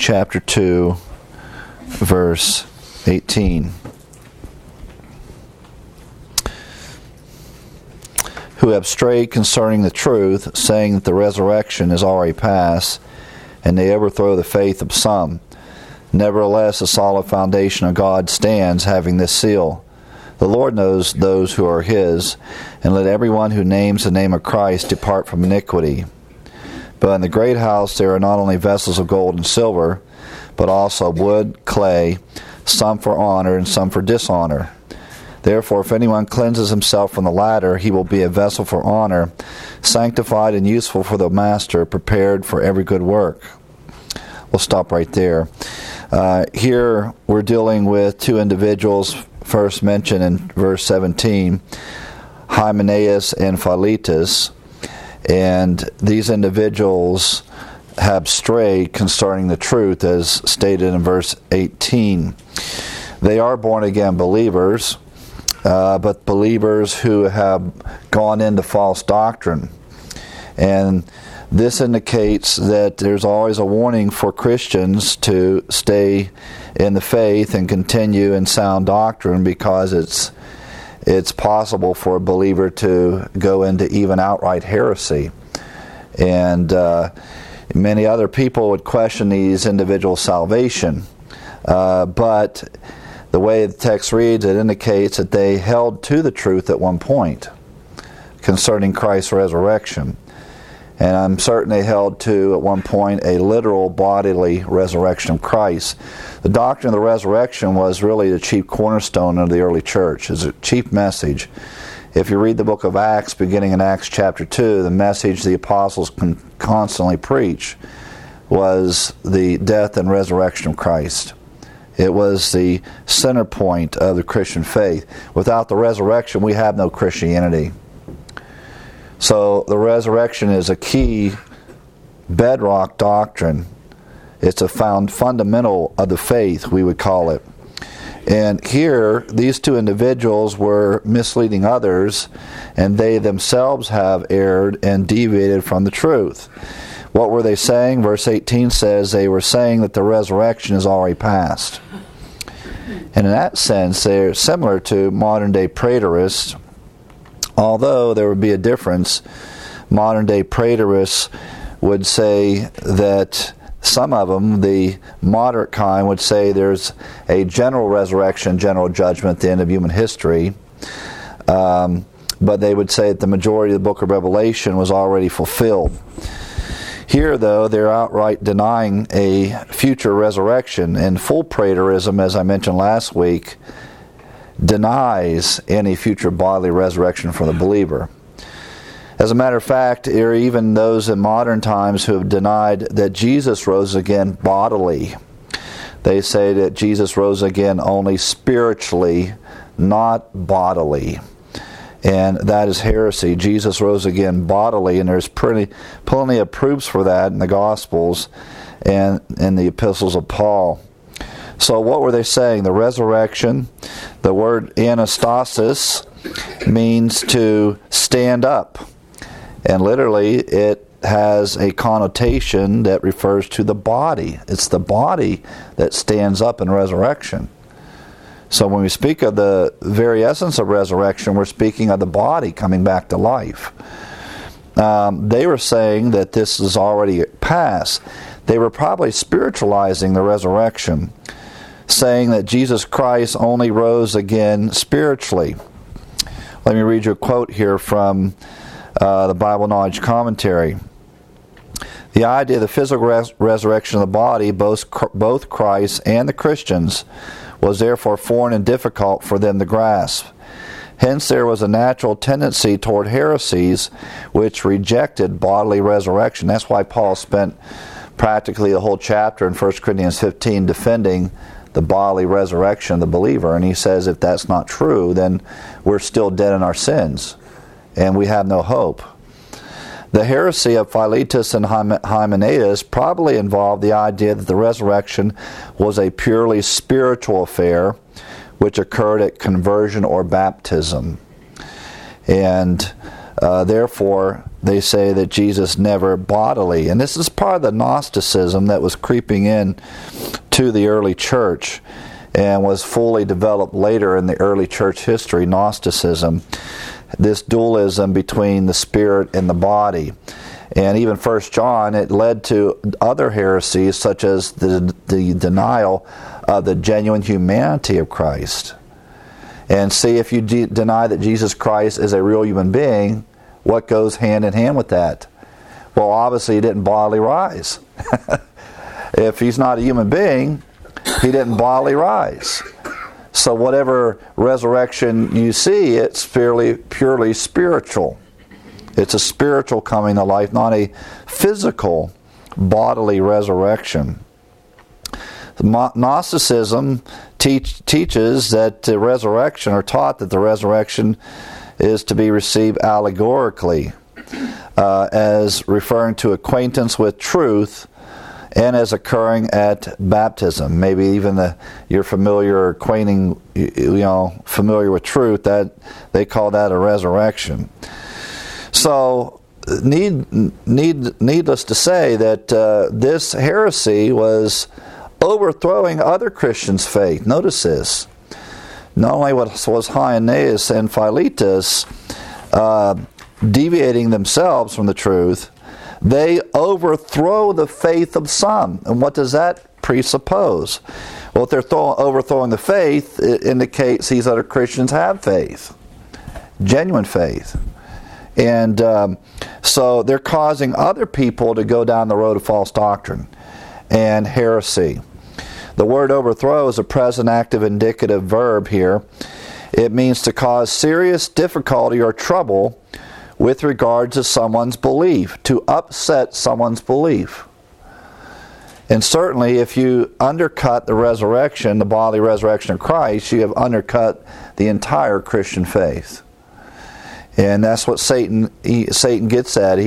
chapter 2, verse 18. Who have strayed concerning the truth, saying that the resurrection is already past, and they overthrow the faith of some. Nevertheless, the solid foundation of God stands, having this seal. The Lord knows those who are His, and let everyone who names the name of Christ depart from iniquity. But in the great house there are not only vessels of gold and silver, but also wood, clay, some for honor and some for dishonor. Therefore, if anyone cleanses himself from the latter, he will be a vessel for honor, sanctified and useful for the master, prepared for every good work. We'll stop right there. Here we're dealing with two individuals, first mentioned in verse 17, Hymenaeus and Philetus. And these individuals have strayed concerning the truth, as stated in verse 18. They are born-again believers, but believers who have gone into false doctrine. And this indicates that there's always a warning for Christians to stay in the faith and continue in sound doctrine, because it's possible for a believer to go into even outright heresy. And many other people would question these individuals' salvation. But the way the text reads, it indicates that they held to the truth at one point concerning Christ's resurrection. And I'm certain they held to, at one point, a literal bodily resurrection of Christ. The doctrine of the resurrection was really the chief cornerstone of the early church. It's a chief message. If you read the book of Acts, beginning in Acts chapter 2, the message the apostles constantly preach was the death and resurrection of Christ. It was the center point of the Christian faith. Without the resurrection, we have no Christianity. So the resurrection is a key bedrock doctrine. It's a fundamental of the faith, we would call it. And here, these two individuals were misleading others, and they themselves have erred and deviated from the truth. What were they saying? Verse 18 says they were saying that the resurrection is already past. And in that sense, they're similar to modern-day preterists, although there would be a difference. Modern-day preterists would say that some of them, the moderate kind, would say there's a general resurrection, general judgment at the end of human history. But they would say that the majority of the book of Revelation was already fulfilled. Here, though, they're outright denying a future resurrection, and full preterism, as I mentioned last week, denies any future bodily resurrection for the believer. As a matter of fact, there are even those in modern times who have denied that Jesus rose again bodily. They say that Jesus rose again only spiritually, not bodily. And that is heresy. Jesus rose again bodily, and there's plenty of proofs for that in the Gospels and in the epistles of Paul. So what were they saying? The resurrection, the word anastasis, means to stand up. And literally it has a connotation that refers to the body. It's the body that stands up in resurrection. So when we speak of the very essence of resurrection, we're speaking of the body coming back to life. They were saying that this is already past. They were probably spiritualizing the resurrection, saying that Jesus Christ only rose again spiritually. Let me read you a quote here from the Bible Knowledge Commentary. The idea of the physical resurrection of the body, both Christ and the Christians, was therefore foreign and difficult for them to grasp. Hence there was a natural tendency toward heresies which rejected bodily resurrection. That's why Paul spent practically the whole chapter in 1 Corinthians 15 defending the bodily resurrection of the believer. And he says if that's not true, then we're still dead in our sins and we have no hope. The heresy of Philetus and Hymenaeus probably involved the idea that the resurrection was a purely spiritual affair which occurred at conversion or baptism. And Therefore, they say that Jesus never bodily. And this is part of the Gnosticism that was creeping in to the early church and was fully developed later in the early church history, Gnosticism. This dualism between the spirit and the body. And even 1 John, it led to other heresies such as the denial of the genuine humanity of Christ. And see, if you deny that Jesus Christ is a real human being, what goes hand in hand with that? Well, obviously he didn't bodily rise. If he's not a human being, he didn't bodily rise. So whatever resurrection you see, it's purely spiritual. It's a spiritual coming to life, not a physical bodily resurrection. Gnosticism teaches that the resurrection, or taught that the resurrection is to be received allegorically, as referring to acquaintance with truth, and as occurring at baptism. Maybe even you're familiar with truth, that they call that a resurrection. So, needless to say that this heresy was overthrowing other Christians' faith. Notice this. Not only was Hymenaeus and Philetus deviating themselves from the truth, they overthrow the faith of some. And what does that presuppose? Well, if they're overthrowing the faith, it indicates these other Christians have faith, genuine faith. And so they're causing other people to go down the road of false doctrine and heresy. The word overthrow is a present active indicative verb here. It means to cause serious difficulty or trouble with regard to someone's belief, to upset someone's belief. And certainly if you undercut the resurrection, the bodily resurrection of Christ, you have undercut the entire Christian faith. And that's what Satan gets at.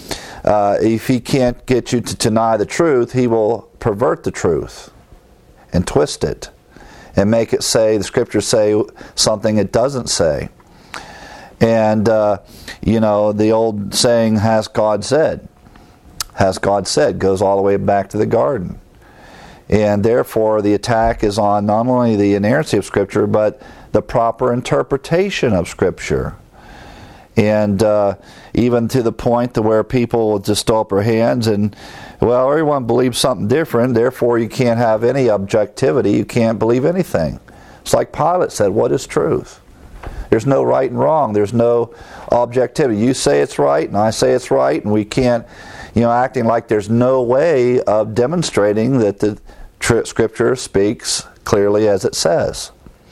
If he can't get you to deny the truth, he will pervert the truth and twist it and make it say, the scriptures say something it doesn't say. And, the old saying, has God said? Has God said? Goes all the way back to the garden. And therefore, the attack is on not only the inerrancy of Scripture, but the proper interpretation of Scripture. And even to the point to where people will just throw up their hands and, well, everyone believes something different, therefore you can't have any objectivity, you can't believe anything. It's like Pilate said, what is truth? There's no right and wrong, there's no objectivity. You say it's right and I say it's right, and we can't, acting like there's no way of demonstrating that the Scripture speaks clearly as it says.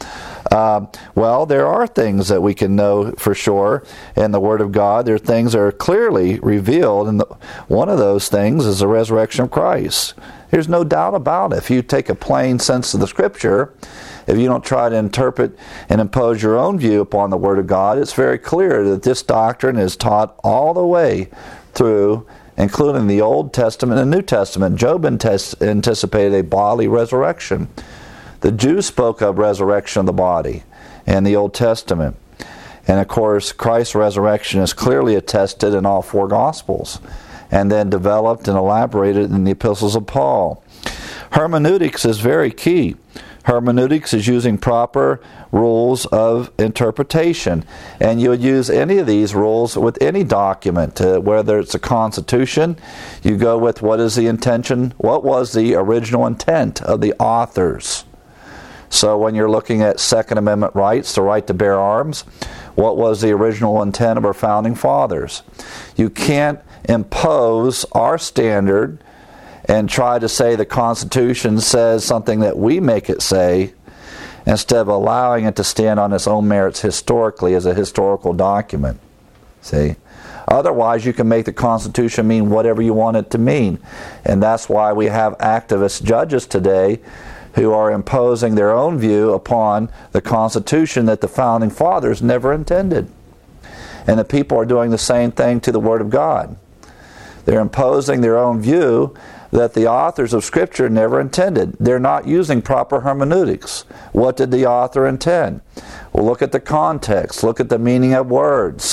Well, there are things that we can know for sure in the Word of God. There are things that are clearly revealed, and one of those things is the resurrection of Christ. There's no doubt about it. If you take a plain sense of the Scripture, if you don't try to interpret and impose your own view upon the Word of God, it's very clear that this doctrine is taught all the way through, including the Old Testament and New Testament. Job anticipated a bodily resurrection. The Jews spoke of resurrection of the body in the Old Testament. And of course, Christ's resurrection is clearly attested in all four Gospels, and then developed and elaborated in the epistles of Paul. Hermeneutics is very key. Hermeneutics is using proper rules of interpretation. And you would use any of these rules with any document, whether it's a constitution, you go with what is the intention, what was the original intent of the authors. So when you're looking at Second Amendment rights, the right to bear arms, what was the original intent of our founding fathers? You can't impose our standard and try to say the Constitution says something that we make it say, instead of allowing it to stand on its own merits historically as a historical document. See? Otherwise, you can make the Constitution mean whatever you want it to mean. And that's why we have activist judges today who are imposing their own view upon the Constitution that the Founding Fathers never intended. And the people are doing the same thing to the Word of God. They're imposing their own view that the authors of Scripture never intended. They're not using proper hermeneutics. What did the author intend? Well, look at the context. Look at the meaning of words.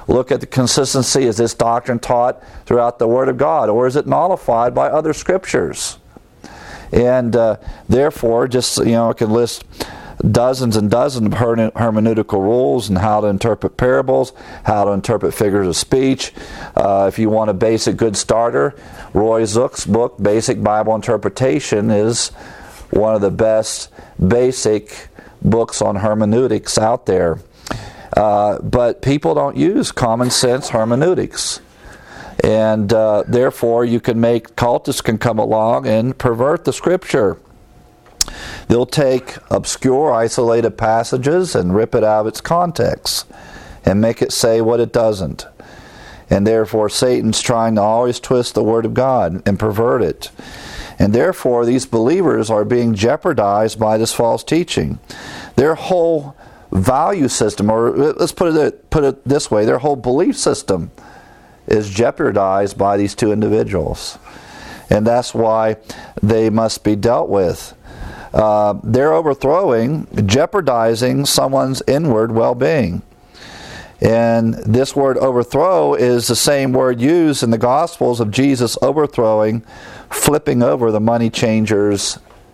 look at the consistency. Is this doctrine taught throughout the Word of God, or is it nullified by other scriptures? And therefore, just, I can list dozens and dozens of hermeneutical rules and how to interpret parables, how to interpret figures of speech. If you want a basic good starter, Roy Zook's book, Basic Bible Interpretation, is one of the best basic books on hermeneutics out there. But people don't use common sense hermeneutics. And therefore, cultists can come along and pervert the Scripture. They'll take obscure, isolated passages and rip it out of its context and make it say what it doesn't. And therefore, Satan's trying to always twist the Word of God and pervert it. And therefore, these believers are being jeopardized by this false teaching. Their whole value system, or let's put it this way, their whole belief system is jeopardized by these two individuals. And that's why they must be dealt with. They're jeopardizing someone's inward well-being. And this word overthrow is the same word used in the Gospels of Jesus flipping over the money changers'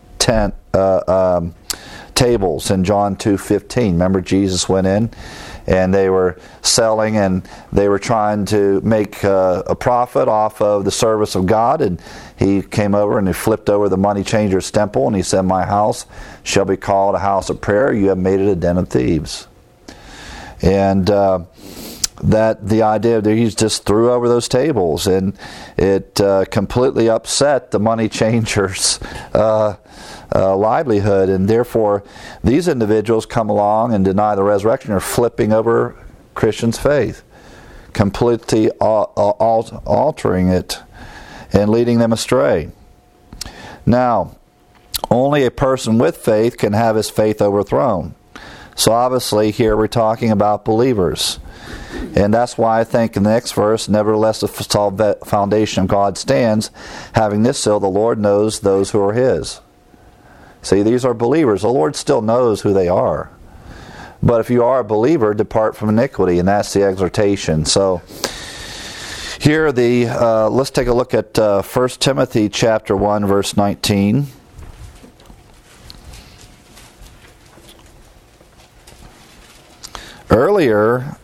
tables in John 2:15. Remember, Jesus went in and they were selling and they were trying to make a profit off of the service of God, and he came over and he flipped over the money changers' temple and he said, "My house shall be called a house of prayer. You have made it a den of thieves." And that the idea that he just threw over those tables, and it completely upset the money changers' livelihood. And therefore, these individuals come along and deny the resurrection, or flipping over Christians' faith, completely altering it and leading them astray. Now, only a person with faith can have his faith overthrown. So obviously here we're talking about believers. And that's why I think in the next verse, "Nevertheless the solid foundation of God stands, having this seal, the Lord knows those who are His." See, these are believers. The Lord still knows who they are. But if you are a believer, depart from iniquity, and that's the exhortation. So here let's take a look at 1 Timothy chapter 1, verse 19. Earlier,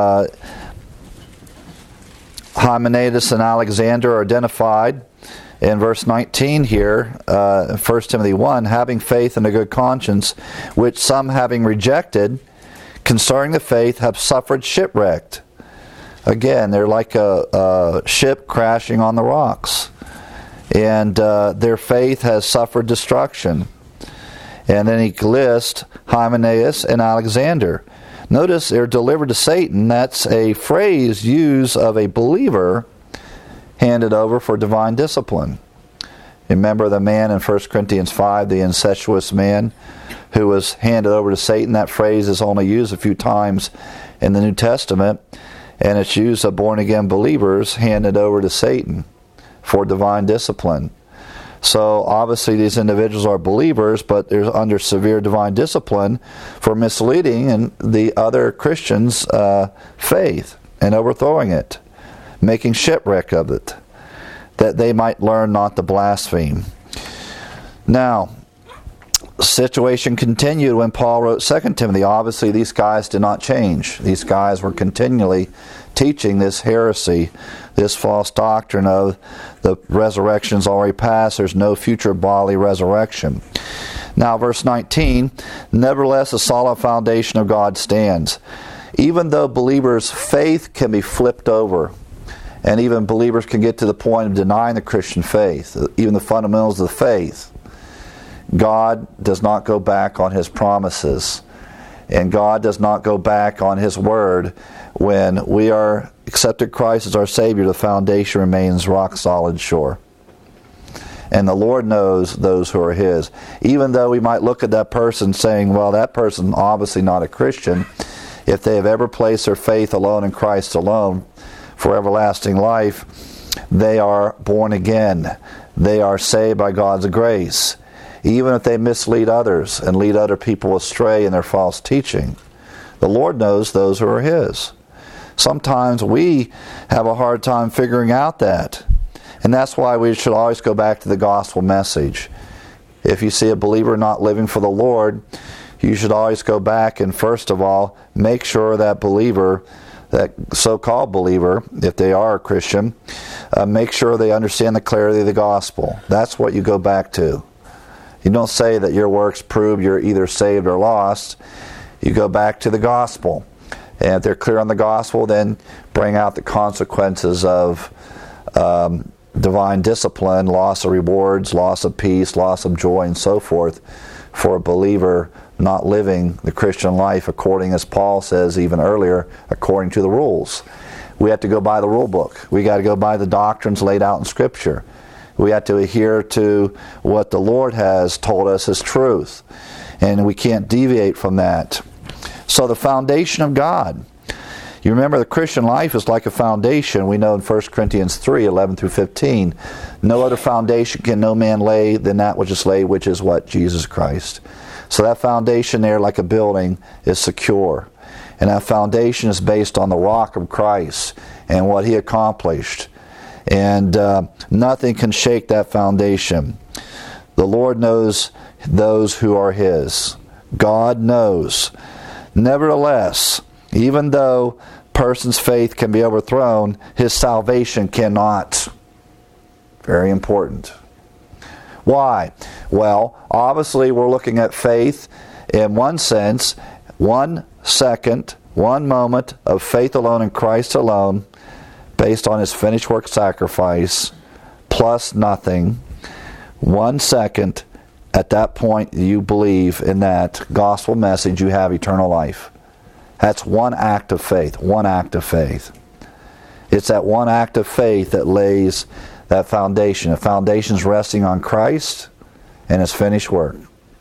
Hymenaeus and Alexander are identified in verse 19 here, 1 Timothy 1, having faith and a good conscience, which some having rejected, concerning the faith, have suffered shipwrecked. Again, they're like a ship crashing on the rocks. And their faith has suffered destruction. And then he lists Hymenaeus and Alexander. Notice they're delivered to Satan. That's a phrase used of a believer handed over for divine discipline. Remember the man in 1 Corinthians 5, the incestuous man who was handed over to Satan. That phrase is only used a few times in the New Testament, and it's used of born-again believers handed over to Satan for divine discipline. So obviously these individuals are believers, but they're under severe divine discipline for misleading and the other Christians' faith and overthrowing it, making shipwreck of it, that they might learn not to blaspheme. Now, the situation continued when Paul wrote 2 Timothy. Obviously these guys did not change. These guys were continually teaching this heresy, this false doctrine of the resurrection's already passed, there's no future bodily resurrection. Now verse 19, "Nevertheless the solid foundation of God stands." Even though believers' faith can be flipped over, and even believers can get to the point of denying the Christian faith, even the fundamentals of the faith, God does not go back on His promises. And God does not go back on His word. When we are accepted Christ as our Savior, the foundation remains rock solid sure. And the Lord knows those who are His. Even though we might look at that person saying, well, that person obviously not a Christian, if they have ever placed their faith alone in Christ alone for everlasting life, they are born again. They are saved by God's grace. Even if they mislead others and lead other people astray in their false teaching, the Lord knows those who are His. Sometimes we have a hard time figuring out that. And that's why we should always go back to the gospel message. If you see a believer not living for the Lord, you should always go back and first of all, make sure that believer, that so-called believer, if they are a Christian, make sure they understand the clarity of the gospel. That's what you go back to. You don't say that your works prove you're either saved or lost. You go back to the gospel. And if they're clear on the gospel, then bring out the consequences of divine discipline, loss of rewards, loss of peace, loss of joy, and so forth for a believer not living the Christian life according, as Paul says even earlier, according to the rules. We have to go by the rule book. We got to go by the doctrines laid out in Scripture. We have to adhere to what the Lord has told us is truth. And we can't deviate from that. So the foundation of God. You remember the Christian life is like a foundation. We know in 1 Corinthians 3, 11 through 15. No other foundation can no man lay than that which is laid, which is what? Jesus Christ. So that foundation there, like a building, is secure. And that foundation is based on the rock of Christ and what He accomplished. And nothing can shake that foundation. The Lord knows those who are His. God knows. Nevertheless, even though a person's faith can be overthrown, his salvation cannot. Very important. Why? Well, obviously we're looking at faith in one sense, 1 second, 1 moment of faith alone in Christ alone, based on His finished work sacrifice, plus nothing. 1 second, at that point you believe in that gospel message, you have eternal life. That's one act of faith. One act of faith. It's that one act of faith that lays that foundation. The foundation's resting on Christ and His finished work.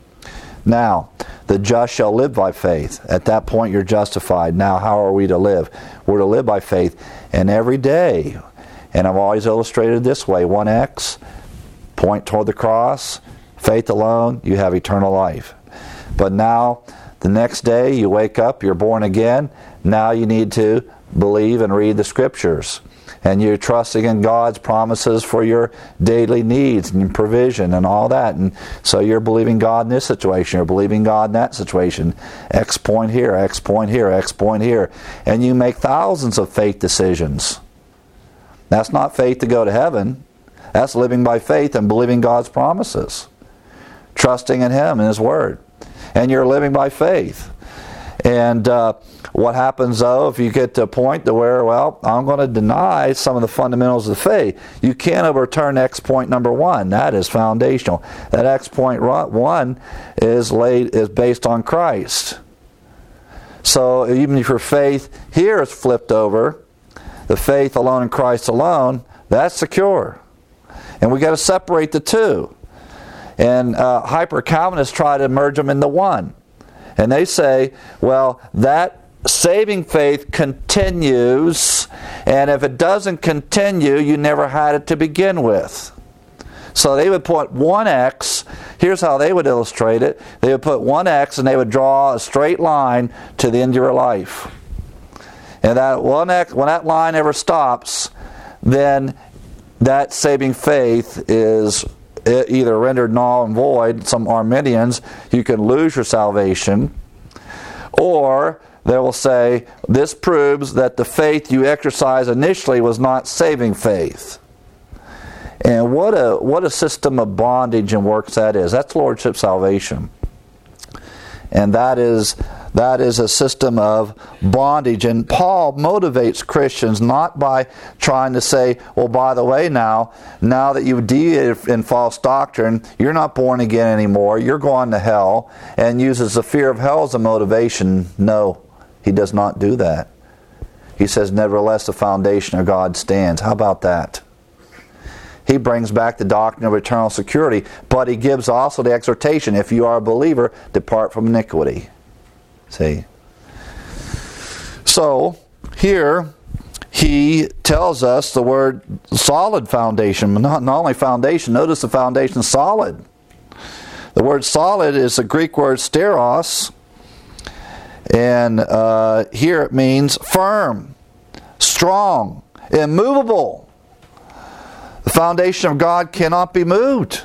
Now, the just shall live by faith. At that point you're justified. Now how are we to live? We're to live by faith. And every day, and I've always illustrated it this way, 1x, point toward the cross, faith alone, you have eternal life. But now, the next day you wake up, you're born again. Now you need to believe and read the Scriptures. And you're trusting in God's promises for your daily needs and your provision and all that. And so you're believing God in this situation. You're believing God in that situation. X point here, X point here, X point here. And you make thousands of faith decisions. That's not faith to go to heaven. That's living by faith and believing God's promises. Trusting in Him and His Word. And you're living by faith. And what happens though if you get to a point to where, well, I'm going to deny some of the fundamentals of the faith. You can't overturn X point number 1. That is foundational. That X point 1 is based on Christ. So even if your faith here is flipped over, the faith alone in Christ alone, that's secure. And we got to separate the two. And hyper-Calvinists try to merge them into one. And they say, well, that saving faith continues, and if it doesn't continue, you never had it to begin with. So they would put 1x, here's how they would illustrate it. They would put 1x and they would draw a straight line to the end of your life. And that 1x, when that line ever stops, then that saving faith is either rendered null and void. Some Arminians, you can lose your salvation, or they will say this proves that the faith you exercised initially was not saving faith. And what a system of bondage and works that is. That's lordship salvation. And that is a system of bondage. And Paul motivates Christians not by trying to say, well, by the way, now that you've deviated in false doctrine, you're not born again anymore, you're going to hell, and uses the fear of hell as a motivation. No, he does not do that. He says, nevertheless, the foundation of God stands. How about that? He brings back the doctrine of eternal security, but he gives also the exhortation, if you are a believer, depart from iniquity. See? So, here, he tells us the word solid foundation. Not only foundation, notice the foundation solid. The word solid is the Greek word steros, and here it means firm. strong, immovable. The foundation of God cannot be moved.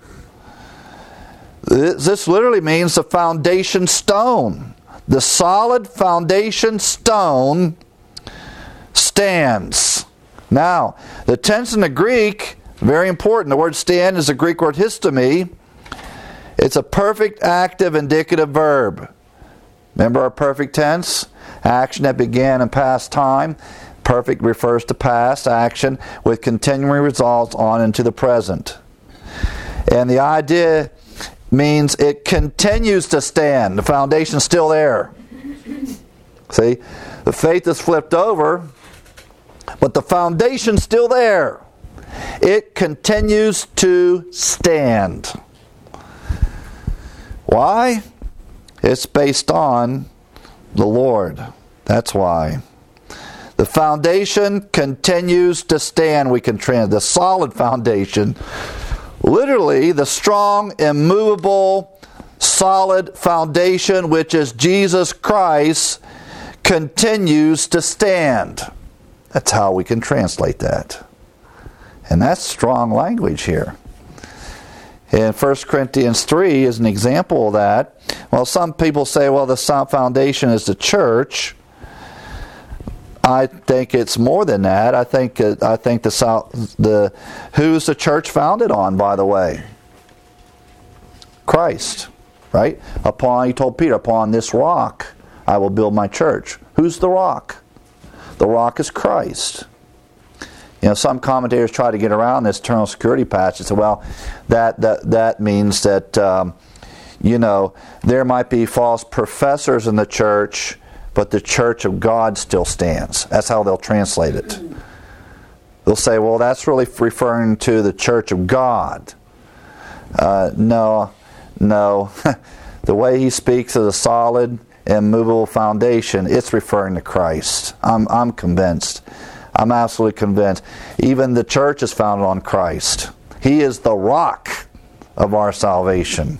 This literally means the foundation stone. The solid foundation stone stands. Now, the tense in the Greek, very important. The word stand is the Greek word histemi. It's a perfect active indicative verb. Remember our perfect tense? Action that began in past time. Perfect refers to past action with continuing results on into the present. And the idea means it continues to stand. The foundation's still there. See? The faith is flipped over, but the foundation's still there. It continues to stand. Why? It's based on the Lord. That's why. The foundation continues to stand. We can translate the solid foundation. Literally, the strong, immovable, solid foundation, which is Jesus Christ, continues to stand. That's how we can translate that. And that's strong language here. And 1 Corinthians 3 is an example of that. Well, some people say, well, the foundation is the church. I think it's more than that. I think who's the church founded on, by the way? Christ, right? He told Peter, upon this rock I will build my church. Who's the rock? The rock is Christ. You know, some commentators try to get around this eternal security passage and say, well, that means that there might be false professors in the church, but the church of God still stands. That's how they'll translate it. They'll say, well, that's really referring to the church of God. No. The way he speaks of the solid, immovable foundation, it's referring to Christ. I'm convinced. I'm absolutely convinced. Even the church is founded on Christ. He is the rock of our salvation.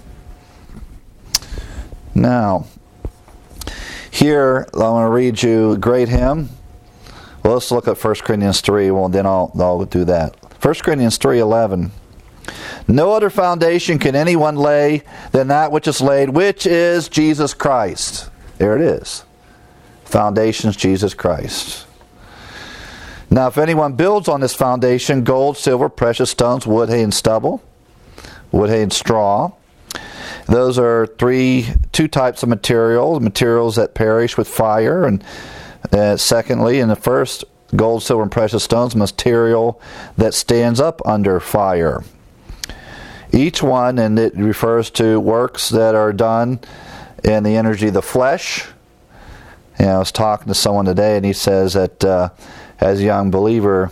Now, here, I want to read you a great hymn. Well, let's look at 1 Corinthians 3. Well, then I'll do that. 1 Corinthians 3:11. No other foundation can anyone lay than that which is laid, which is Jesus Christ. There it is. Foundation's Jesus Christ. Now, if anyone builds on this foundation, gold, silver, precious stones, wood, hay, and stubble, wood, hay, and straw. Those are two types of materials that perish with fire. And secondly, in the first, gold, silver, and precious stones, material that stands up under fire. Each one, and it refers to works that are done in the energy of the flesh. I was talking to someone today, and he says that as a young believer,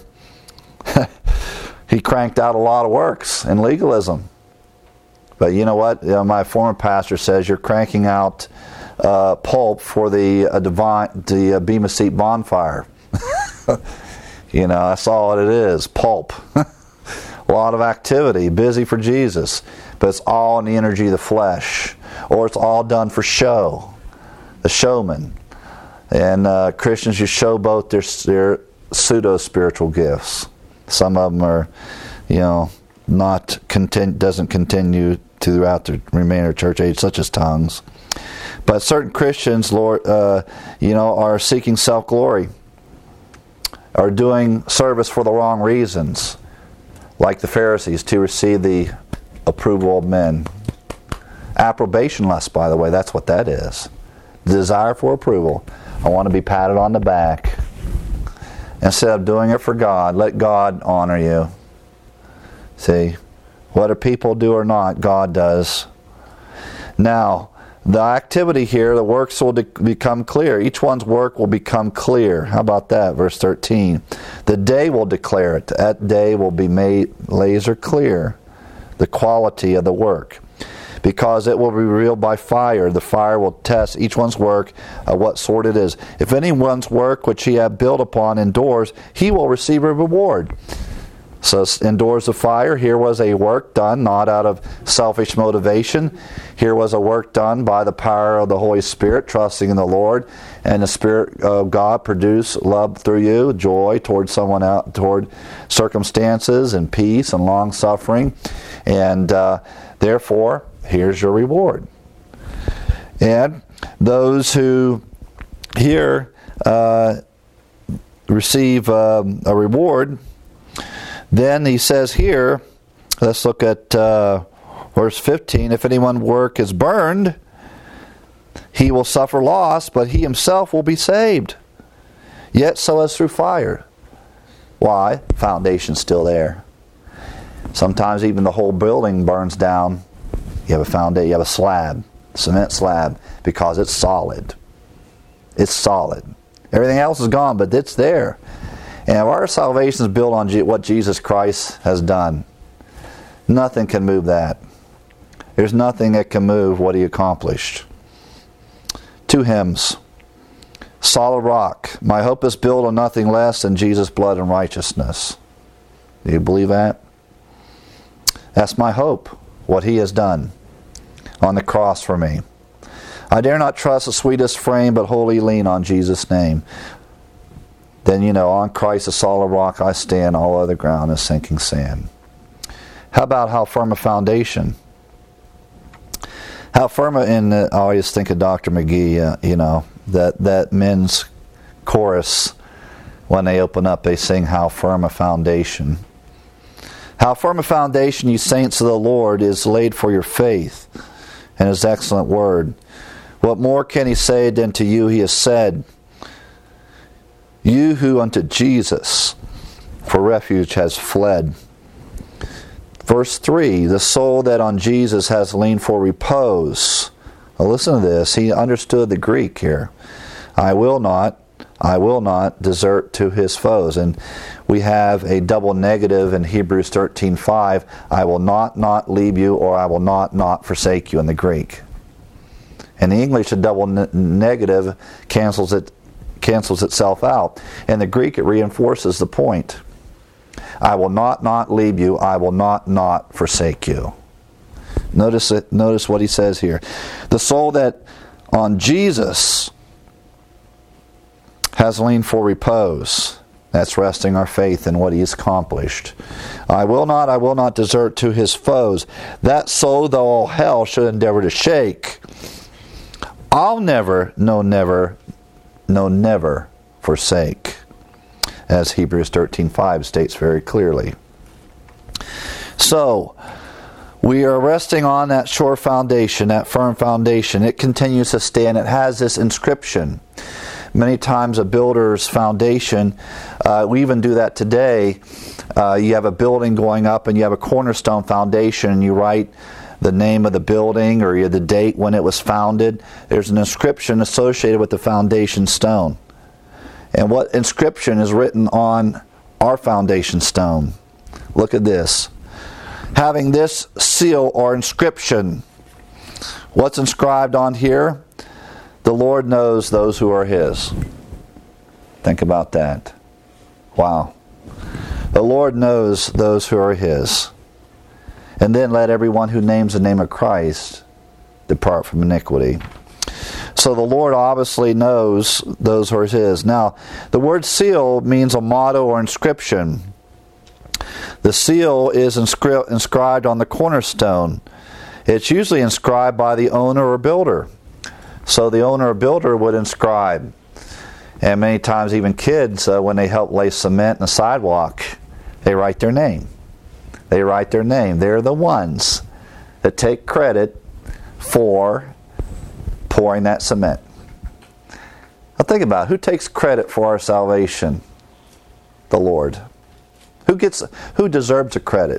he cranked out a lot of works in legalism. But you know what? My former pastor says you're cranking out pulp for the Bema Seat bonfire. That's all it is, pulp. A lot of activity, busy for Jesus, but it's all in the energy of the flesh, or it's all done for show, the showman. And Christians just show both their pseudo-spiritual gifts. Some of them are, doesn't continue throughout the remainder of church age, such as tongues. But certain Christians, are seeking self-glory, are doing service for the wrong reasons, like the Pharisees, to receive the approval of men. Approbation lust, by the way, that's what that is. Desire for approval. I want to be patted on the back. Instead of doing it for God, let God honor you. See, whether people do or not, God does. Now, the activity here, the works will become clear. Each one's work will become clear. How about that? Verse 13. The day will declare it. That day will be made laser clear, the quality of the work. Because it will be revealed by fire. The fire will test each one's work, what sort it is. If anyone's work which he hath built upon endures, he will receive a reward. So endures the fire. Here was a work done not out of selfish motivation. Here was a work done by the power of the Holy Spirit, trusting in the Lord, and the Spirit of God produced love through you, joy toward someone out, toward circumstances, and peace and long suffering, and therefore here's your reward. And those who here receive a reward. Then he says here, let's look at verse 15, if anyone's work is burned, he will suffer loss, but he himself will be saved, yet so as through fire. Why? Foundation's still there. Sometimes even the whole building burns down. You have a foundation, you have a slab, cement slab, because it's solid. It's solid. Everything else is gone, but it's there. And our salvation is built on what Jesus Christ has done. Nothing can move that. There's nothing that can move what He accomplished. 2 hymns. Solid rock. My hope is built on nothing less than Jesus' blood and righteousness. Do you believe that? That's my hope, what He has done on the cross for me. I dare not trust the sweetest frame, but wholly lean on Jesus' name. Then, on Christ, a solid rock I stand, all other ground is sinking sand. How about how firm a foundation? How firm I always think of Dr. McGee, that men's chorus, when they open up, they sing, how firm a foundation. How firm a foundation, you saints of the Lord, is laid for your faith and His excellent word. What more can He say than to you He has said? You who unto Jesus for refuge has fled. Verse 3, the soul that on Jesus has leaned for repose. Now listen to this. He understood the Greek here. I will not desert to his foes. And we have a double negative in Hebrews 13:5. I will not leave you, or I will not forsake you in the Greek. In the English, a double negative cancels itself out. In the Greek, it reinforces the point. I will not leave you. I will not forsake you. Notice it. Notice what he says here. The soul that on Jesus has leaned for repose. That's resting our faith in what He has accomplished. I will not desert to his foes. That soul, though all hell should endeavor to shake, I'll never forsake, as Hebrews 13:5 states very clearly. So, we are resting on that sure foundation, that firm foundation. It continues to stand. It has this inscription. Many times a builder's foundation, we even do that today. You have a building going up and you have a cornerstone foundation, and you write the name of the building or the date when it was founded. There's an inscription associated with the foundation stone. And what inscription is written on our foundation stone? Look at this. Having this seal or inscription, what's inscribed on here? The Lord knows those who are His. Think about that. Wow. The Lord knows those who are His. And then let everyone who names the name of Christ depart from iniquity. So the Lord obviously knows those who are His. Now, the word seal means a motto or inscription. The seal is inscribed on the cornerstone. It's usually inscribed by the owner or builder. So the owner or builder would inscribe. And many times even kids, when they help lay cement in the sidewalk, they write their name. They write their name. They're the ones that take credit for pouring that cement. Now think about it. Who takes credit for our salvation? The Lord. Who deserves the credit?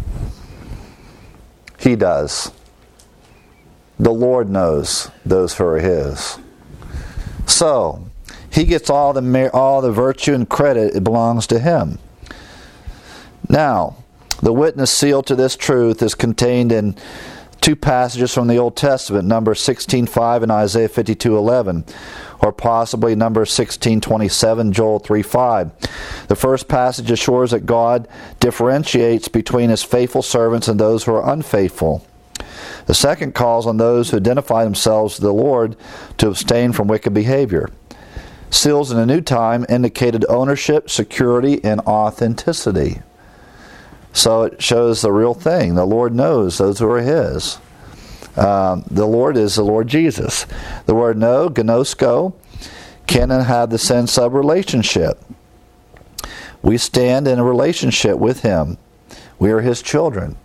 He does. The Lord knows those who are His. So, He gets all the virtue and credit. It belongs to Him. Now, the witness seal to this truth is contained in two passages from the Old Testament, Numbers 16:5 and Isaiah 52:11, or possibly Numbers 16:27, Joel 3:5. The first passage assures that God differentiates between His faithful servants and those who are unfaithful. The second calls on those who identify themselves to the Lord to abstain from wicked behavior. Seals in the New Time indicated ownership, security, and authenticity. So it shows the real thing. The Lord knows those who are His. The Lord is the Lord Jesus. The word know, gnosko, can and have the sense of relationship. We stand in a relationship with Him. We are His children.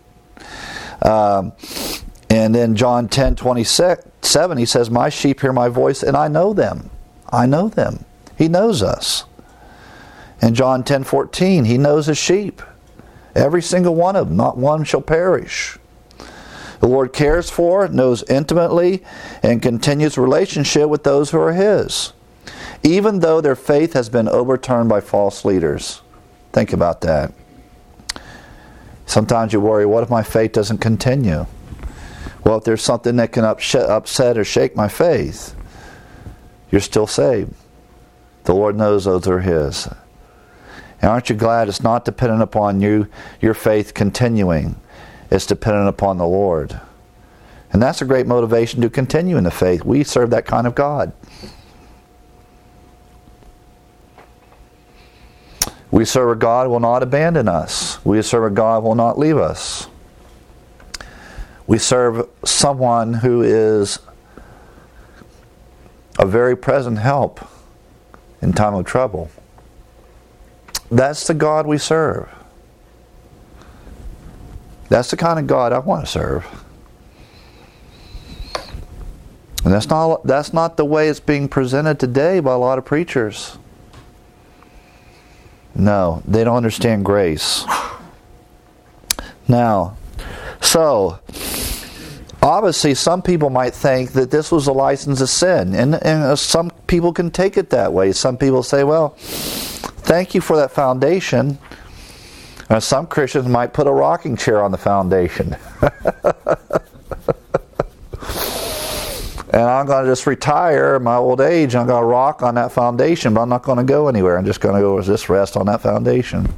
And in John 10:27, He says, "My sheep hear my voice, and I know them." I know them. He knows us. In John 10:14, He knows His sheep. Every single one of them, not one shall perish. The Lord cares for, knows intimately, and continues relationship with those who are His, even though their faith has been overturned by false leaders. Think about that. Sometimes you worry, what if my faith doesn't continue? Well, if there's something that can upset or shake my faith, you're still saved. The Lord knows those are His. And aren't you glad it's not dependent upon you, your faith continuing? It's dependent upon the Lord. And that's a great motivation to continue in the faith. We serve that kind of God. We serve a God who will not abandon us. We serve a God who will not leave us. We serve someone who is a very present help in time of trouble. That's the God we serve. That's the kind of God I want to serve. And that's not the way it's being presented today by a lot of preachers. No, they don't understand grace. Now, so obviously some people might think that this was a license to sin, and some people can take it that way. Some people say, well, thank you for that foundation. Some Christians might put a rocking chair on the foundation. And I'm going to just retire in my old age. I'm going to rock on that foundation, but I'm not going to go anywhere. I'm just going to go just rest on that foundation.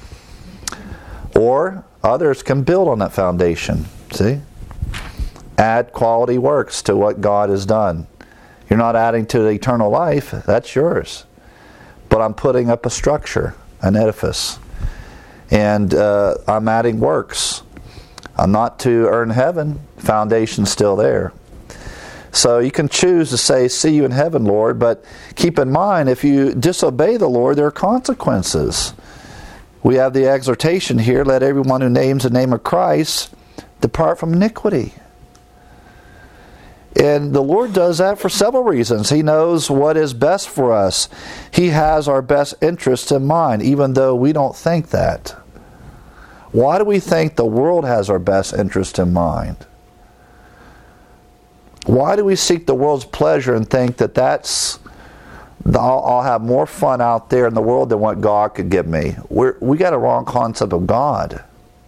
Or others can build on that foundation. See? Add quality works to what God has done. You're not adding to the eternal life. That's yours. But I'm putting up a structure, an edifice. And I'm adding works. I'm not to earn heaven. Foundation's still there. So you can choose to say, see you in heaven, Lord, but keep in mind, if you disobey the Lord, there are consequences. We have the exhortation here, let everyone who names the name of Christ depart from iniquity. And the Lord does that for several reasons. He knows what is best for us. He has our best interests in mind, even though we don't think that. Why do we think the world has our best interest in mind? Why do we seek the world's pleasure and think that I'll have more fun out there in the world than what God could give me? We got a wrong concept of God.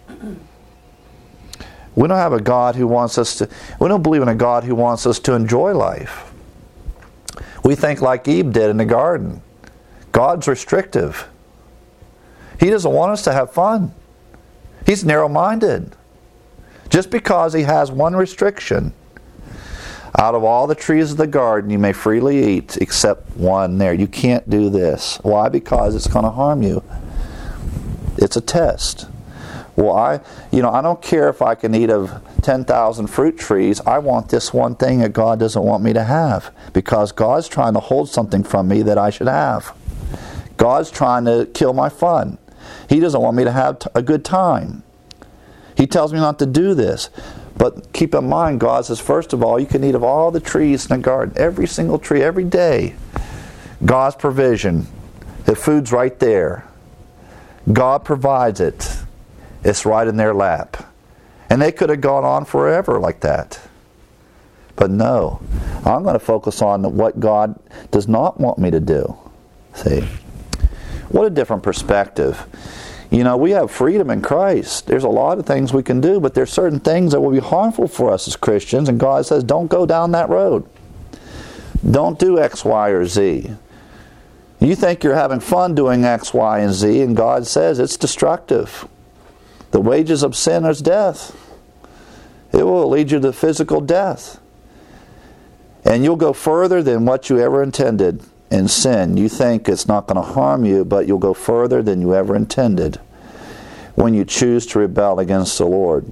We don't have a God who wants us to, we don't believe in a God who wants us to enjoy life. We think like Eve did in the garden. God's restrictive. He doesn't want us to have fun. He's narrow-minded. Just because He has one restriction, out of all the trees of the garden you may freely eat except one there. You can't do this. Why? Because it's going to harm you. It's a test. Well, I don't care if I can eat of 10,000 fruit trees. I want this one thing that God doesn't want me to have, because God's trying to hold something from me that I should have. God's trying to kill my fun. He doesn't want me to have a good time. He tells me not to do this. But keep in mind, God says, first of all, you can eat of all the trees in the garden, every single tree, every day. God's provision. The food's right there. God provides it. It's right in their lap. And they could have gone on forever like that. But no, I'm going to focus on what God does not want me to do. See? What a different perspective. We have freedom in Christ. There's a lot of things we can do, but there's certain things that will be harmful for us as Christians, and God says, don't go down that road. Don't do X, Y, or Z. You think you're having fun doing X, Y, and Z, and God says it's destructive. The wages of sin is death. It will lead you to physical death. And you'll go further than what you ever intended in sin. You think it's not going to harm you, but you'll go further than you ever intended when you choose to rebel against the Lord.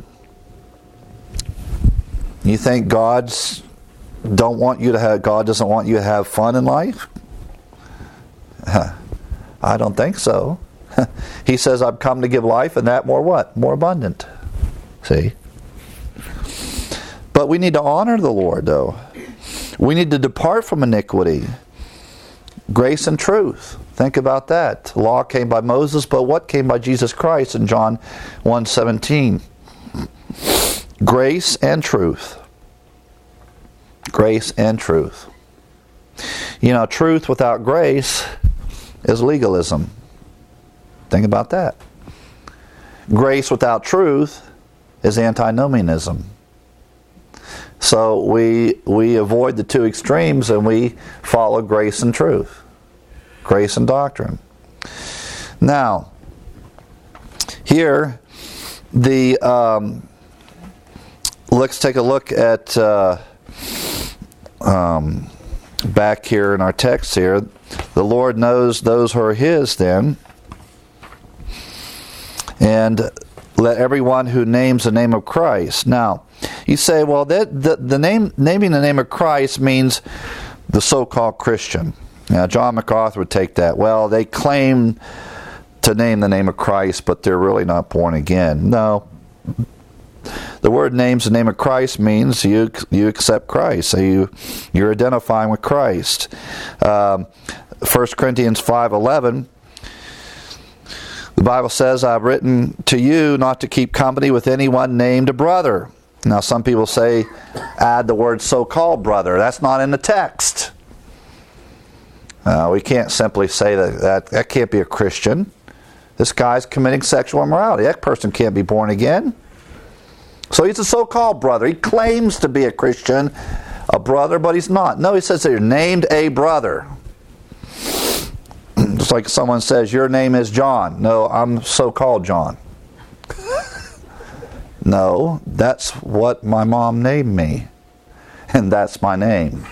You think God doesn't want you to have fun in life? I don't think so. He says, I've come to give life, and that more what? More abundant. See? But we need to honor the Lord, though. We need to depart from iniquity. Grace and truth. Think about that. The law came by Moses, but what came by Jesus Christ in John 1:17? Grace and truth. Grace and truth. Truth without grace is legalism. Think about that. Grace without truth is antinomianism. So we avoid the two extremes and we follow grace and truth. Grace and doctrine. Now, here, let's take a look at back here in our text here. The Lord knows those who are His then. And let everyone who names the name of Christ. Now, you say, well, naming the name of Christ means the so-called Christian. Now, John MacArthur would take that. Well, they claim to name the name of Christ, but they're really not born again. No. The word names the name of Christ means you accept Christ. So you're identifying with Christ. 1 Corinthians 5:11, the Bible says, I've written to you not to keep company with anyone named a brother. Now some people say, add the word so-called brother. That's not in the text. We can't simply say that can't be a Christian. This guy's committing sexual immorality. That person can't be born again. So he's a so-called brother. He claims to be a Christian, a brother, but he's not. No, he says they're named a brother. Just like someone says, your name is John. No, I'm so-called John. No, that's what my mom named me. And that's my name.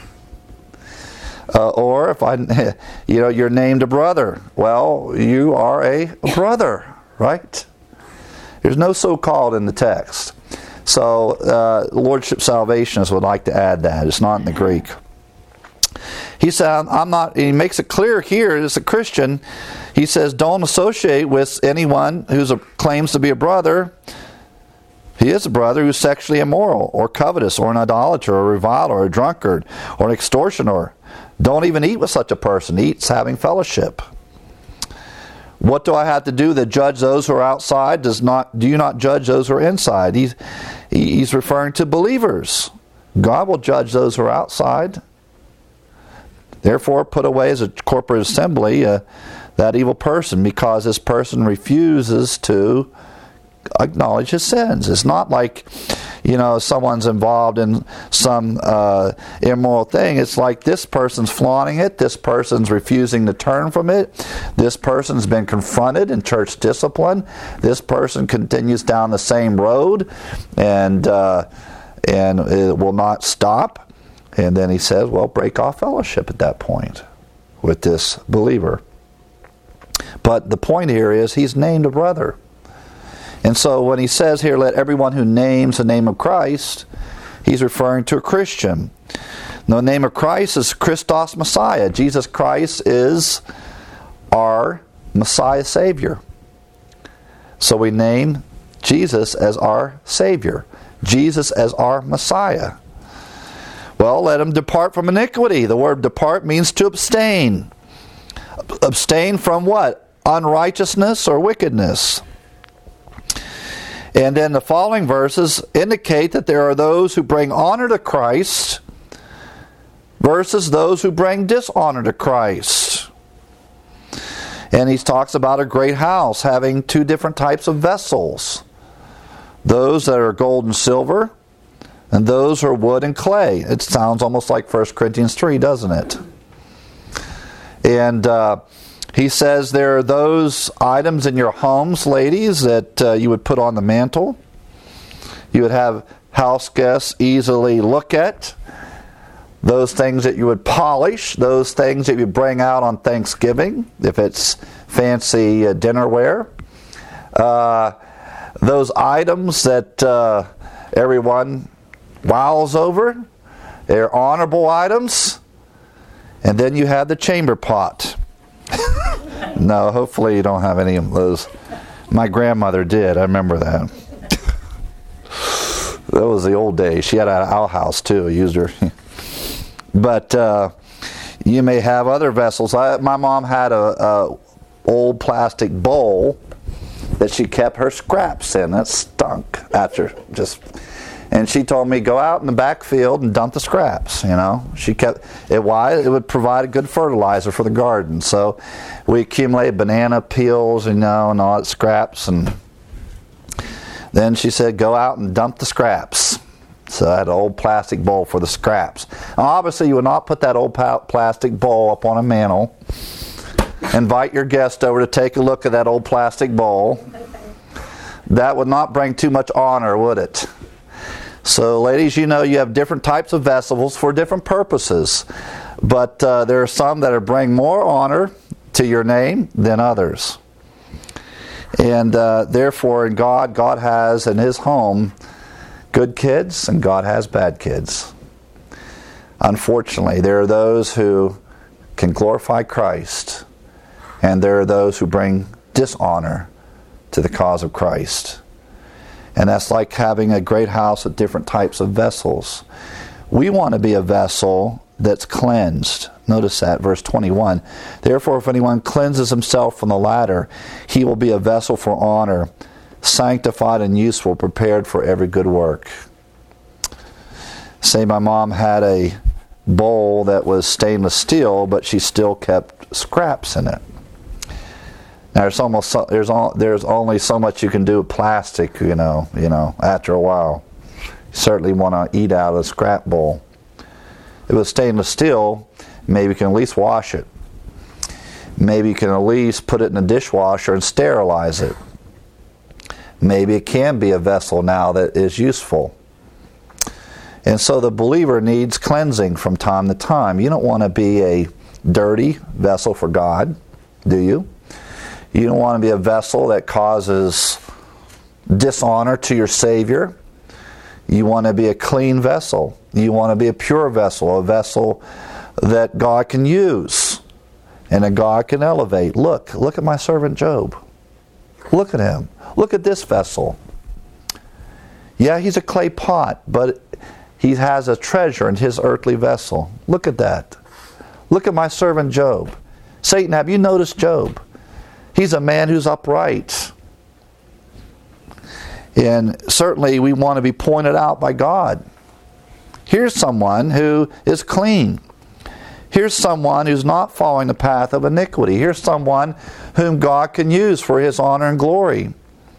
Or if you're named a brother. Well, you are a brother, right? There's no so-called in the text. So, Lordship Salvationists would like to add that. It's not in the Greek. He said, he makes it clear here as a Christian. He says, don't associate with anyone who claims to be a brother. He is a brother who's sexually immoral, or covetous, or an idolater, or a reviler, or a drunkard, or an extortioner. Don't even eat with such a person. Eat's having fellowship. What do I have to do to judge those who are outside? Do you not judge those who are inside? He's referring to believers. God will judge those who are outside. Therefore, put away as a corporate assembly that evil person, because this person refuses to acknowledge his sins. It's not like, someone's involved in some immoral thing. It's like this person's flaunting it. This person's refusing to turn from it. This person's been confronted in church discipline. This person continues down the same road and it will not stop. And then he says, well, break off fellowship at that point with this believer. But the point here is he's named a brother. And so when he says here, let everyone who names the name of Christ, he's referring to a Christian. The name of Christ is Christos Messiah. Jesus Christ is our Messiah Savior. So we name Jesus as our Savior. Jesus as our Messiah. Well, let him depart from iniquity. The word depart means to abstain. Abstain from what? Unrighteousness or wickedness. And then the following verses indicate that there are those who bring honor to Christ versus those who bring dishonor to Christ. And he talks about a great house having two different types of vessels. Those that are gold and silver, and those are wood and clay. It sounds almost like 1 Corinthians 3, doesn't it? And he says there are those items in your homes, ladies, that you would put on the mantle. You would have house guests easily look at. Those things that you would polish. Those things that you bring out on Thanksgiving, if it's fancy dinnerware. Those items that everyone wows over. They're honorable items. And then you have the chamber pot. No, hopefully you don't have any of those. My grandmother did. I remember that. That was the old days. She had an outhouse too. I used her. But you may have other vessels. My mom had a old plastic bowl that she kept her scraps in. That stunk after just. And she told me, go out in the back field and dump the scraps, you know. She kept it. Why? It would provide a good fertilizer for the garden. So we accumulated banana peels, you know, and all that scraps. And then she said, go out and dump the scraps. So I had an old plastic bowl for the scraps. Now, obviously, you would not put that old plastic bowl up on a mantle. Invite your guest over to take a look at that old plastic bowl. That would not bring too much honor, would it? So, ladies, you know you have different types of vessels for different purposes. But there are some that bring more honor to your name than others. And therefore, in God has in His home good kids and God has bad kids. Unfortunately, there are those who can glorify Christ, and there are those who bring dishonor to the cause of Christ. And that's like having a great house with different types of vessels. We want to be a vessel that's cleansed. Notice that, verse 21. Therefore, if anyone cleanses himself from the latter, he will be a vessel for honor, sanctified and useful, prepared for every good work. Say my mom had a bowl that was stainless steel, but she still kept scraps in it. Now there's only so much you can do with plastic, you know, after a while. You certainly want to eat out of a scrap bowl. If it was stainless steel, maybe you can at least wash it. Maybe you can at least put it in a dishwasher and sterilize it. Maybe it can be a vessel now that is useful. And so the believer needs cleansing from time to time. You don't want to be a dirty vessel for God, do you? You don't want to be a vessel that causes dishonor to your Savior. You want to be a clean vessel. You want to be a pure vessel, a vessel that God can use and that God can elevate. Look at my servant Job. Look at him. Look at this vessel. Yeah, he's a clay pot, but he has a treasure in his earthly vessel. Look at that. Look at my servant Job. Satan, have you noticed Job? He's a man who's upright. And certainly we want to be pointed out by God. Here's someone who is clean. Here's someone who's not following the path of iniquity. Here's someone whom God can use for His honor and glory.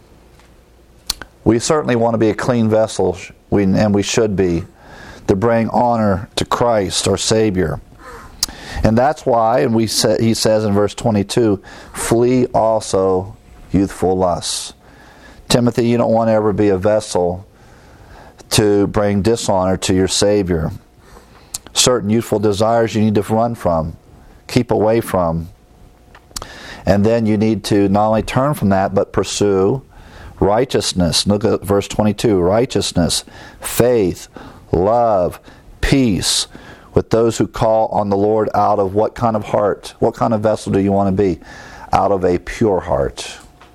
We certainly want to be a clean vessel, and we should be, to bring honor to Christ, our Savior. And that's why, and he says in verse 22, flee also youthful lusts. Timothy, you don't want to ever be a vessel to bring dishonor to your Savior. Certain youthful desires you need to run from, keep away from. And then you need to not only turn from that, but pursue righteousness. Look at verse 22. Righteousness, faith, love, peace, with those who call on the Lord out of what kind of heart? What kind of vessel do you want to be? Out of a pure heart.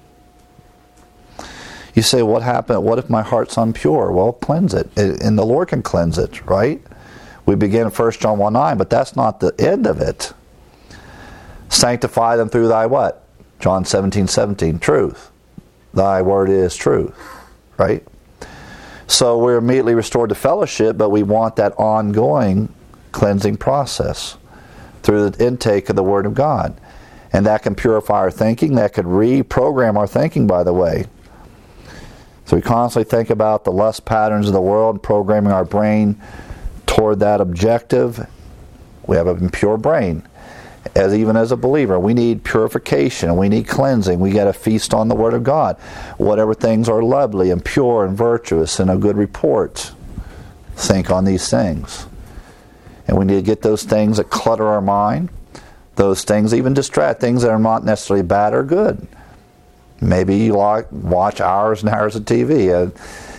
You say, what happened? What if my heart's impure? Well, cleanse it. And the Lord can cleanse it, right? We begin 1 John 1:9, but that's not the end of it. Sanctify them through thy what? John 17:17, truth. Thy word is truth, right? So we're immediately restored to fellowship, but we want that ongoing cleansing process through the intake of the Word of God. And that can purify our thinking. That could reprogram our thinking, by the way. So we constantly think about the lust patterns of the world, programming our brain toward that objective. We have an impure brain. Even as a believer, we need purification. We need cleansing. We got to feast on the Word of God. Whatever things are lovely and pure and virtuous and of good report, think on these things. And we need to get those things that clutter our mind, those things, even distract, things that are not necessarily bad or good. Maybe you watch hours and hours of TV.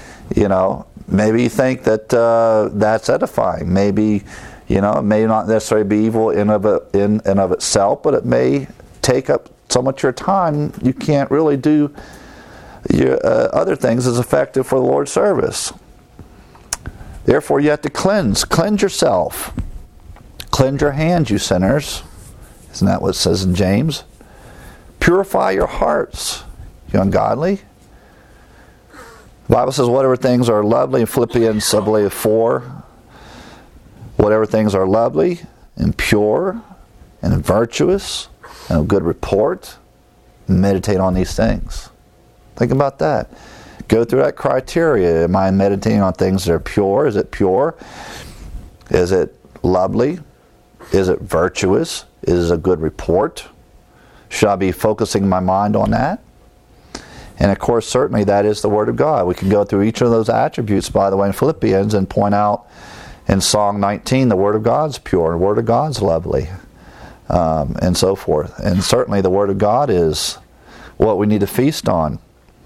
Maybe you think that that's edifying. Maybe, it may not necessarily be evil in and of itself, but it may take up so much of your time you can't really do your other things as effective for the Lord's service. Therefore, you have to cleanse yourself. Cleanse your hands, you sinners. Isn't that what it says in James? Purify your hearts, you ungodly. The Bible says whatever things are lovely, in Philippians, I believe 4, whatever things are lovely and pure and virtuous and of good report, meditate on these things. Think about that. Go through that criteria. Am I meditating on things that are pure? Is it pure? Is it lovely? Is it virtuous? Is it a good report? Should I be focusing my mind on that? And of course, certainly that is the Word of God. We can go through each of those attributes, by the way, in Philippians and point out in Song 19, the Word of God's pure, the Word of God's lovely, and so forth. And certainly the Word of God is what we need to feast on.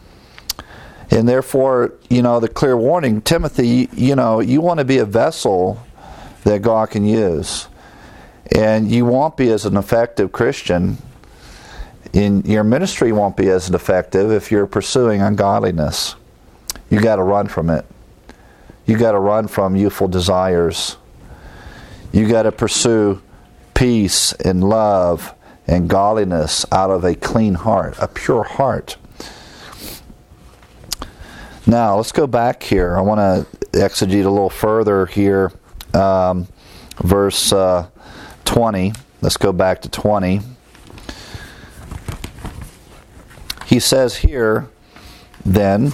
And therefore, the clear warning, Timothy, you want to be a vessel that God can use. And you won't be as an effective Christian. In your ministry won't be as effective if you're pursuing ungodliness. You got to run from it. You got to run from youthful desires. You got to pursue peace and love and godliness out of a clean heart, a pure heart. Now, let's go back here. I want to exegete a little further here. Verse 20. Let's go back to 20. He says here, then,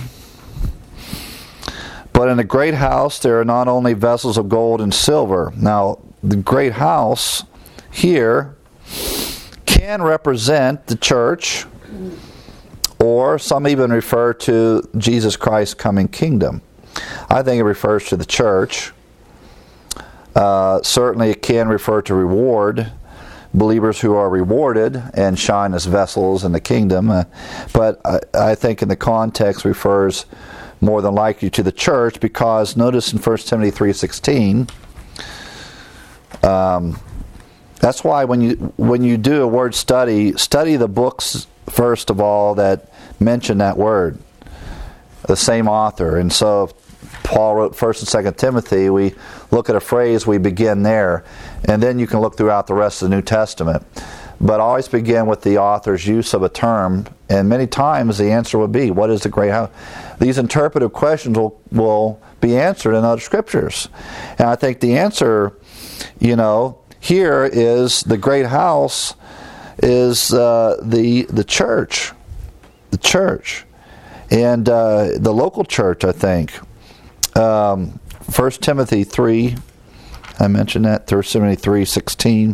but in a great house there are not only vessels of gold and silver. Now, the great house here can represent the church, or some even refer to Jesus Christ's coming kingdom. I think it refers to the church. Certainly it can refer to reward, believers who are rewarded and shine as vessels in the kingdom. But I think in the context refers more than likely to the church, because notice in 1 Timothy 3:16, that's why when you do a word study the books first of all that mention that word, the same author. And so if Paul wrote 1 and 2 Timothy, we look at a phrase, we begin there, and then you can look throughout the rest of the New Testament. But always begin with the author's use of a term, and many times the answer would be, what is the great house? These interpretive questions will be answered in other scriptures. And I think the answer, here is the great house is the church. The church. And the local church, I think. 1 Timothy 3, I mentioned that, 1 Timothy 3:16.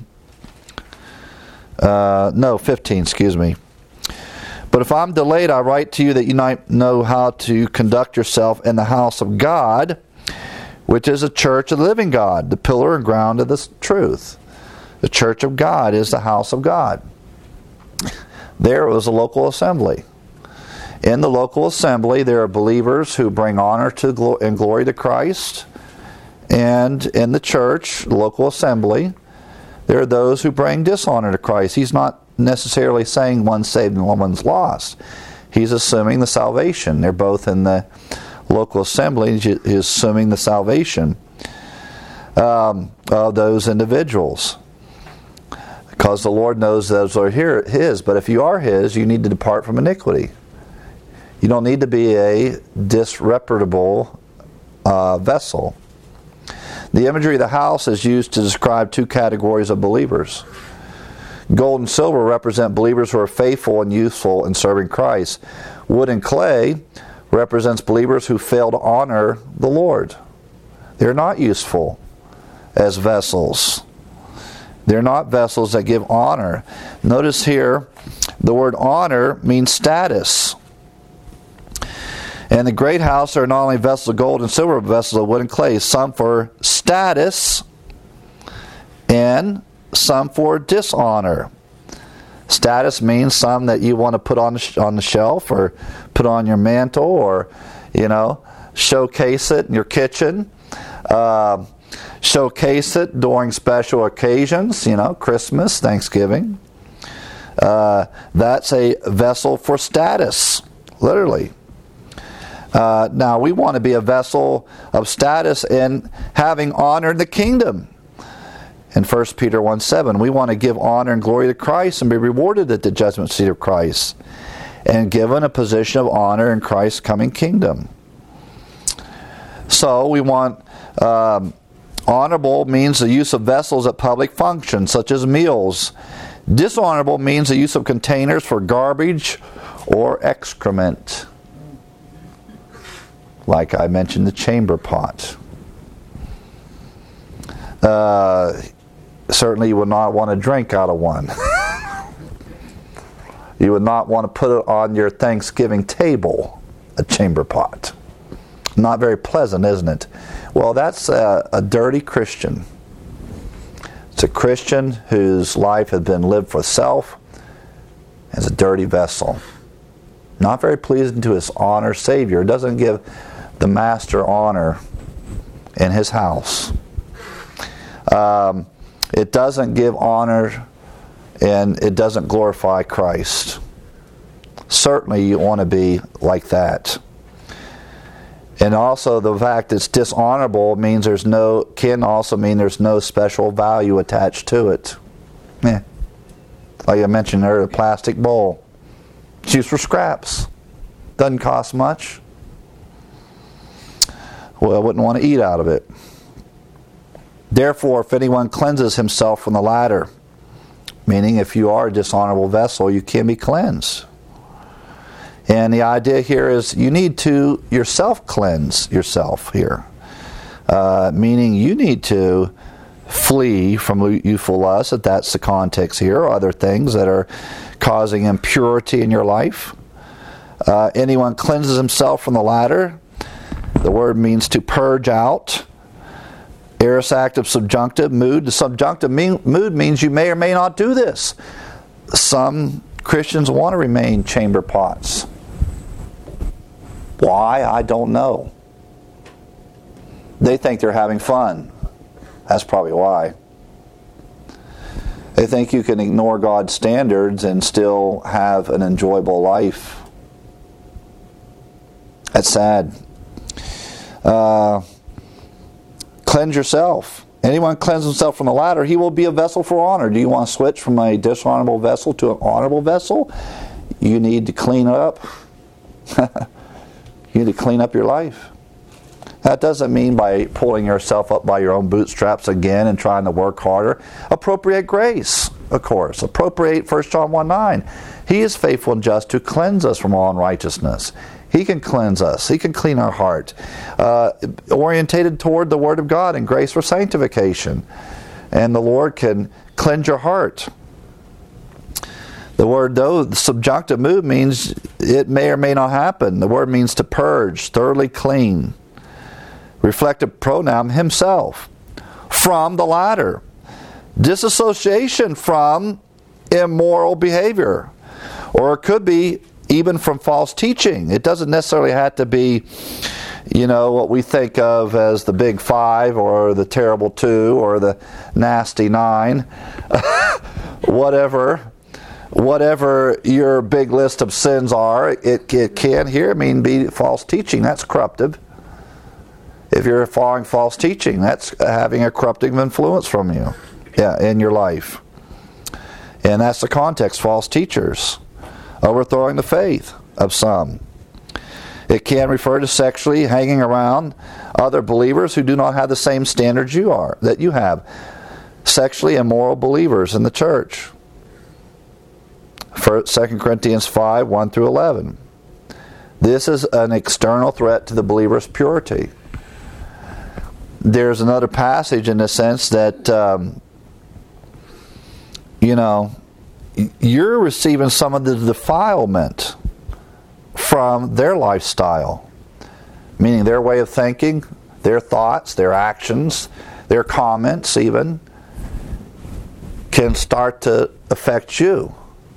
15, excuse me. But if I'm delayed, I write to you that you might know how to conduct yourself in the house of God, which is a church of the living God, the pillar and ground of the truth. The church of God is the house of God. There was a local assembly. In the local assembly, there are believers who bring honor to and glory to Christ. And in the church, the local assembly, there are those who bring dishonor to Christ. He's not necessarily saying one's saved and one's lost. He's assuming the salvation. They're both in the local assembly. He's assuming the salvation of those individuals. Because the Lord knows those are His. But if you are His, you need to depart from iniquity. You don't need to be a disreputable vessel. The imagery of the house is used to describe two categories of believers. Gold and silver represent believers who are faithful and useful in serving Christ. Wood and clay represents believers who fail to honor the Lord. They're not useful as vessels. They're not vessels that give honor. Notice here, the word honor means status. And the great house are not only vessels of gold and silver, but vessels of wood and clay, some for status and some for dishonor. Status means some that you want to put on the shelf or put on your mantle or, showcase it in your kitchen. Showcase it during special occasions, Christmas, Thanksgiving. That's a vessel for status, literally. Now, we want to be a vessel of status in having honor in the kingdom. In 1 Peter 1:7, we want to give honor and glory to Christ and be rewarded at the judgment seat of Christ and given a position of honor in Christ's coming kingdom. So we want honorable means the use of vessels at public functions, such as meals. Dishonorable means the use of containers for garbage or excrement. Like I mentioned, the chamber pot. Certainly you would not want to drink out of one. You would not want to put it on your Thanksgiving table, a chamber pot. Not very pleasant, isn't it? Well, that's a dirty Christian. It's a Christian whose life has been lived for self as a dirty vessel. Not very pleasing to his honor Savior. It doesn't give the master honor in his house. It doesn't give honor and it doesn't glorify Christ. Certainly you want to be like that. And also the fact it's dishonorable means can also mean there's no special value attached to it. Like I mentioned earlier, a plastic bowl. It's used for scraps. Doesn't cost much. Well, I wouldn't want to eat out of it. Therefore, if anyone cleanses himself from the latter, meaning if you are a dishonorable vessel, you can be cleansed. And the idea here is you need to yourself cleanse yourself here. Meaning you need to flee from youthful lust, if that's the context here, or other things that are causing impurity in your life. Anyone cleanses himself from the latter, the word means to purge out. Aorist active subjunctive mood. The subjunctive mood means you may or may not do this. Some Christians want to remain chamber pots. Why? I don't know. They think they're having fun. That's probably why. They think you can ignore God's standards and still have an enjoyable life. That's sad. Cleanse yourself. Anyone cleanse himself from the latter, he will be a vessel for honor. Do you want to switch from a dishonorable vessel to an honorable vessel? You need to clean up. You need to clean up your life. That doesn't mean by pulling yourself up by your own bootstraps again and trying to work harder. Appropriate grace, of course. Appropriate 1 John 1:9. He is faithful and just to cleanse us from all unrighteousness. He can cleanse us. He can clean our heart. Orientated toward the Word of God and grace for sanctification. And the Lord can cleanse your heart. The word, though, the subjunctive mood means it may or may not happen. The word means to purge, thoroughly clean. Reflective pronoun, himself. From the latter. Disassociation from immoral behavior. Or it could be even from false teaching. It doesn't necessarily have to be, what we think of as the big 5 or the terrible 2 or the nasty 9. Whatever your big list of sins are, it can here be false teaching. That's corruptive. If you're following false teaching, that's having a corrupting influence from you, in your life. And that's the context, false teachers. Overthrowing the faith of some. It can refer to sexually hanging around other believers who do not have the same standards that you have. Sexually immoral believers in the church. 2 Corinthians 5, 1 through 11. This is an external threat to the believer's purity. There's another passage in the sense that, you're receiving some of the defilement from their lifestyle. Meaning their way of thinking, their thoughts, their actions, their comments even, can start to affect you.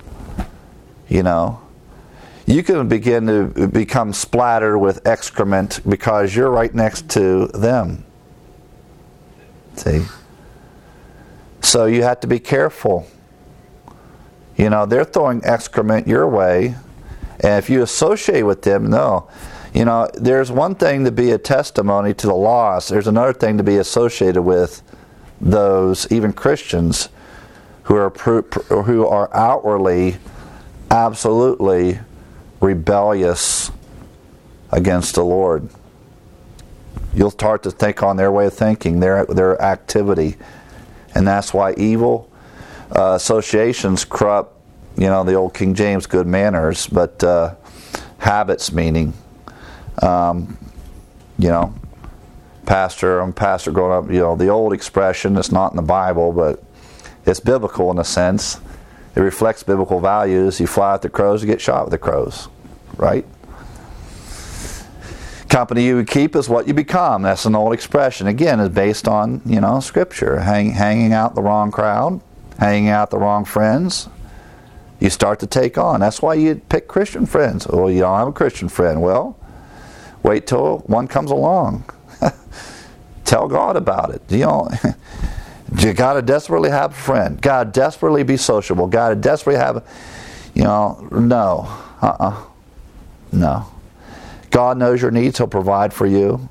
You can begin to become splattered with excrement because you're right next to them. See? So you have to be careful. They're throwing excrement your way, and if you associate with them, no. There's one thing to be a testimony to the lost. There's another thing to be associated with those, even Christians, who are outwardly absolutely rebellious against the Lord. You'll start to think on their way of thinking, their activity. And that's why evil associations corrupt, the old King James, good manners, but habits, meaning, I'm pastor growing up, the old expression, it's not in the Bible, but it's biblical in a sense. It reflects biblical values. You fly with the crows, you get shot with the crows. Right? Company you keep is what you become. That's an old expression. Again, it's based on, Scripture. Hanging out the wrong crowd, hanging out the wrong friends, you start to take on. That's why you pick Christian friends. Oh, you don't have a Christian friend. Well, wait till one comes along. Tell God about it. You got to desperately have a friend. Got to desperately be sociable. Got to desperately have, no. No. God knows your needs. He'll provide for you.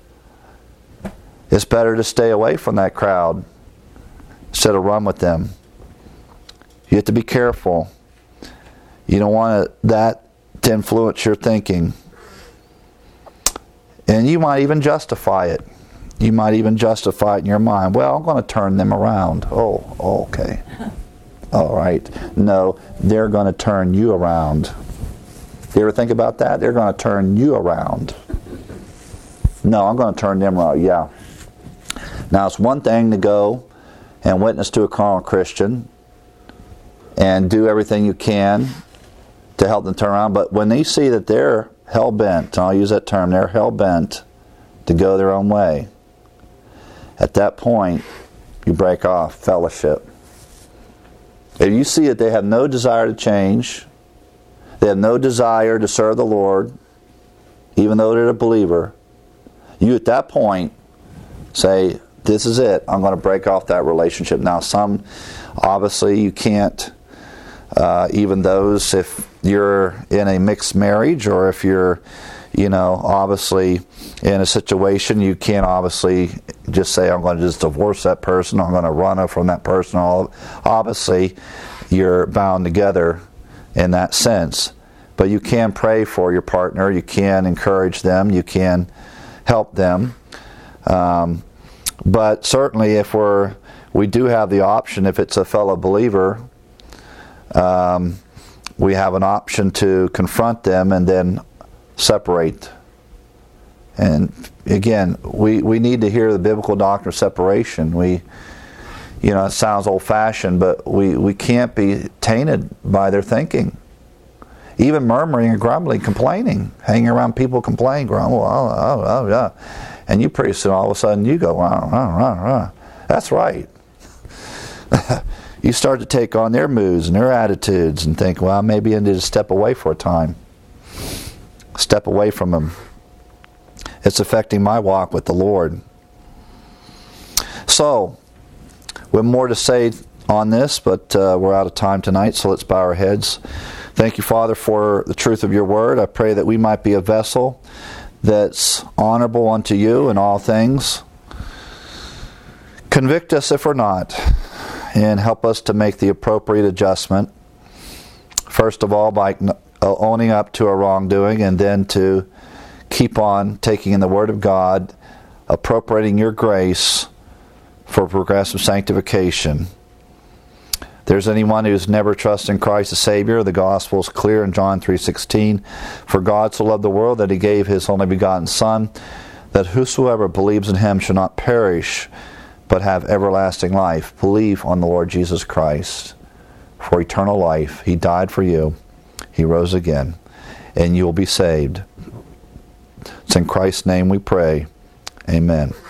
It's better to stay away from that crowd instead of run with them. You have to be careful. You don't want that to influence your thinking. And you might even justify it. You might even justify it in your mind. Well, I'm going to turn them around. Oh, okay. All right. No, they're going to turn you around. You ever think about that? They're going to turn you around. No, I'm going to turn them around. Yeah. Now, it's one thing to go and witness to a carnal Christian and do everything you can to help them turn around. But when they see that they're hell-bent, and I'll use that term, they're hell-bent to go their own way, at that point, you break off fellowship. If you see that they have no desire to change, they have no desire to serve the Lord, even though they're a believer, you at that point say, this is it, I'm going to break off that relationship. Now, some, obviously, you can't, even those, if you're in a mixed marriage, or if you're, obviously in a situation, you can't obviously just say, I'm going to just divorce that person, I'm going to run from that person. Obviously, you're bound together in that sense. But you can pray for your partner, you can encourage them, you can help them. But certainly if we do have the option, if it's a fellow believer, we have an option to confront them and then separate. And again, we need to hear the biblical doctrine of separation. It sounds old-fashioned, but we can't be tainted by their thinking. Even murmuring and grumbling, complaining, hanging around people complaining, grumble, yeah. And you pretty soon, all of a sudden, you go, that's right. You start to take on their moods and their attitudes and think, well, maybe I need to step away for a time. Step away from them. It's affecting my walk with the Lord. So, we have more to say on this, but we're out of time tonight, so let's bow our heads. Thank you, Father, for the truth of your word. I pray that we might be a vessel that's honorable unto you in all things. Convict us if we're not, and help us to make the appropriate adjustment. First of all, by owning up to our wrongdoing, and then to keep on taking in the Word of God, appropriating your grace for progressive sanctification. there's anyone who's never trusted in Christ as Savior, the gospel is clear in John 3:16. For God so loved the world that he gave his only begotten Son, that whosoever believes in him shall not perish, but have everlasting life. Believe on the Lord Jesus Christ for eternal life. He died for you. He rose again. And you will be saved. It's in Christ's name we pray. Amen.